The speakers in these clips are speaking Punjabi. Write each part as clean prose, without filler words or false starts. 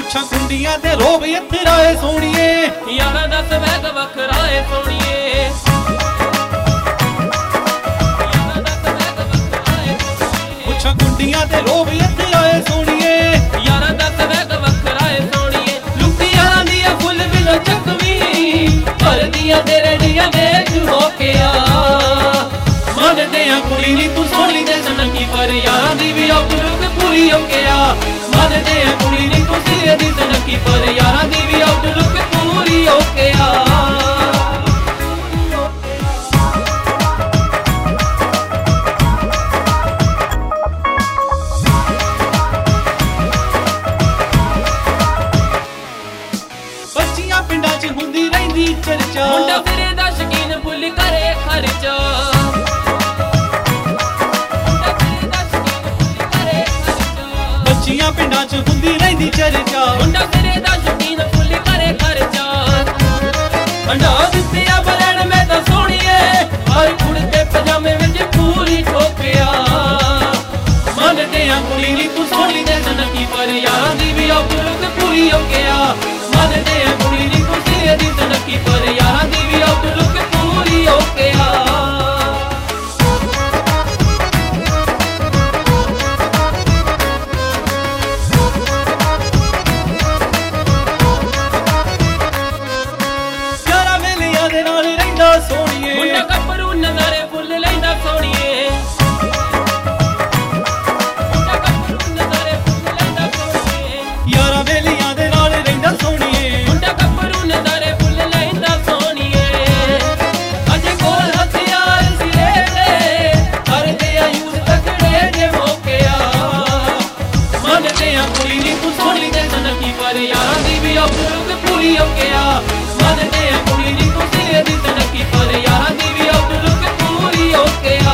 ਮੁੱਛਾਂ ਕੁੰਡੀਆਂ ਤੇ ਰੋਬ ਇੱਥਰਾਏ ਸੋਣੀਏ ਯਾਰਾਂ ਦਾ ਸਵੈਗ ਵੱਖਰਾ ਏ ਸੋਣੀਏ ਮੁੱਛਾਂ ਕੁੰਡੀਆਂ ਤੇ ਰੋਬ ਇੱਥਰਾਏ ਸੋਣੀਏ ਯਾਰਾਂ ਦਾ ਸਵੈਗ ਵੱਖਰਾ ਏ ਸੋਣੀਏ ਲੁੱਟੀ ਯਾਰਾਂ ਦੀਆਂ ਫੁੱਲ ਬਿਲੋ ਚੱਕਵੀਂ ਭਰਦੀਆਂ ਤੇਰੇ ਦੀਆਂ ਵੇਚ ਹੋ ਕੇ ਆ ਮੰਨਦੇ ਆ ਕੁੜੀ ਨੀ ਤੂੰ ਸੋਹਣੀ ਤੇ ਸੁਨੱਖੀ ਪਰ ਯਾਰਾਂ ਦੀ ਵੀ ਆਊਟਲੁੱਕ ਪੂਰੀ ਹੋ ਕੇ ਆ ਮੰਨਦੇ ਆ ਕੁੜੀ ਨੀ ਤੂੰ ਸਿਰੇ ਦੀ ਸੁਨੱਖੀ ਪਰ ਯਾਰਾਂ ਦੀ ਵੀ ਆਊਟਲੁੱਕ ਪੂਰੀ ਹੋ ਕੇ ਆ ਬੱਚੀਆਂ ਪਿੰਡਾਂ 'ਚ ਹੁੰਦੀ ਰਹਿੰਦੀ ਚਰਚਾ ਮੁੰਡਾ ਫਿਰੇ ਦਾ ਸ਼ਕੀਨ ਭੁੱਲ ਕਰੇ ਖਰਚਾ ਬੱਚੀਆਂ ਪਿੰਡਾਂ 'ਚ ਹੁੰਦੀ ਰਹਿੰਦੀ ਚਰਚਾ ਮੁੰਡਾ ਫਿਰੇ ਦਾ ਸ਼ਕੀਨ ਭੁੱਲ ਕਰੇ ਖਰਚਾ ਅੰਡਾ ਦਿੱਤੇ ਆ ਬਲੈਣ ਮੈਂ ਤਾਂ ਸੋਹਣੀਏ ਹਰ ਕੁੜਤੇ ਪਜਾਮੇ ਵਿੱਚ ਪੂਰੀ ਠੋਕਿਆ ਮੰਨਦੇ ਆ ਕੁੜੀ ਨੀ ਤੂੰ ਸੋਹਣੀ ਤੇ ਸੁਨੱਖੀ ਪਰ ਯਾਰਾਂ ਦੀ ਵੀ ਆਊਟਲੁੱਕ ਪੂਰੀ ਹੋ ਗਿਆ ਮੰਨਦੇ ਆ ਕੁੜੀ ਨੀ ਤੂੰ ਸਿਰੇ ਦੀ ਸੁਨੱਖੀ ਪਰ ਯਾਰਾਂ ਦੀ ਵੀ ਆਊਟਲੁੱਕ ਪੂਰੀ ਹੋ ਗਿਆ ਸੋਣੀਏ ਮੁੰਡਾ ਗੱਭਰੂ ਨਜ਼ਾਰੇ ਫੁੱਲ ਲੈਂਦਾ ਸੋਣੀਏ ਮੁੰਡਾ ਗੱਭਰੂ ਨਜ਼ਾਰੇ ਫੁੱਲ ਲੈਂਦਾ ਸੋਣੀਏ ਯਾਰਾਂ ਵੇਲੀਆਂ ਦੇ ਨਾਲ ਰਹਿੰਦਾ ਸੋਣੀਏ ਮੁੰਡਾ ਗੱਭਰੂ ਨਜ਼ਾਰੇ ਫੁੱਲ ਲੈਂਦਾ ਸੋਣੀਏ ਅਜੇ ਕੋਲ ਹਥਿਆਰ ਸਿਰੇ ਦੇ ਕਰਦੇ ਆ ਯੂਜ਼ ਤਕੜੇ ਜੇ ਮੌਕਿਆ ਮੰਨਦੇ ਆ ਕੁੜੀ ਨੀ ਤੂੰ ਸੋਹਣੀ ਤੇ ਸੁਨੱਖੀ ਪਰ ਯਾਰਾਂ ਦੀ ਵੀ ਆਊਟਲੁੱਕ ਪੂਰੀ ਹੋ ਗਿਆ ਮੰਨਦੇ ਆ ਕੁੜੀ ਨੀ ਤੂੰ ਸਿਰੇ ਦੀ ਸੁਨੱਖੀ ਪਰ ਯਾਰਾਂ ਦੀ ਵੀ ਆਊਟਲੁੱਕ ਪੂਰੀ ਹੋ ਗਿਆ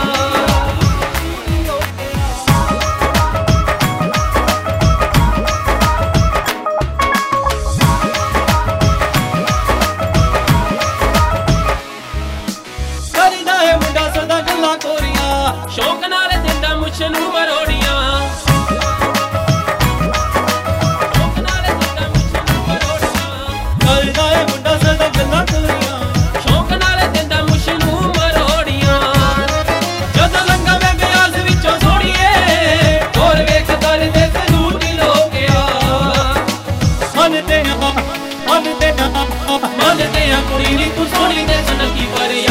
ਕਰਦਾ ਏ ਮੁੰਡਾ ਸਦਾ ਗੱਲਾਂ ਕੋਰੀਆਂ ਸ਼ੌਕ ਨਾਲ ਦਿੰਦਾ ਮੁੱਛ ਨੂੰ ਮਰੋੜੀਆਂ ਸ਼ੌਕ ਨਾਲ ਦਿੰਦਾ ਮੁੱਛ ਨੂੰ ਮਰੋੜੀਆਂ ਕਰਦਾ ਏ ਮੁੰਡਾ ਸਦਾ ਗੱਲਾਂ ਕੋਰੀਆਂ ਸ਼ੌਕ ਨਾਲ ਦਿੰਦਾ ਮੁੱਛ ਨੂੰ ਮਰੋੜੀਆਂ ਜਦੋਂ ਲੰਗਾ ਮੈਂ ਬਿਆਸ ਵਿੱਚੋਂ ਸੋਣੀਏ ਹੋਰ ਵੇਖ ਕਰਦੇ ਸਲੂਟ ਲੋਕਿਆ ਮੰਨਦੇ ਆ ਮੰਨਦੇ ਆ ਕੁੜੀ ਨੀ ਤੂੰ ਸੋਹਣੀ ਤੇ ਸੁਨੱਖੀ ਪਰ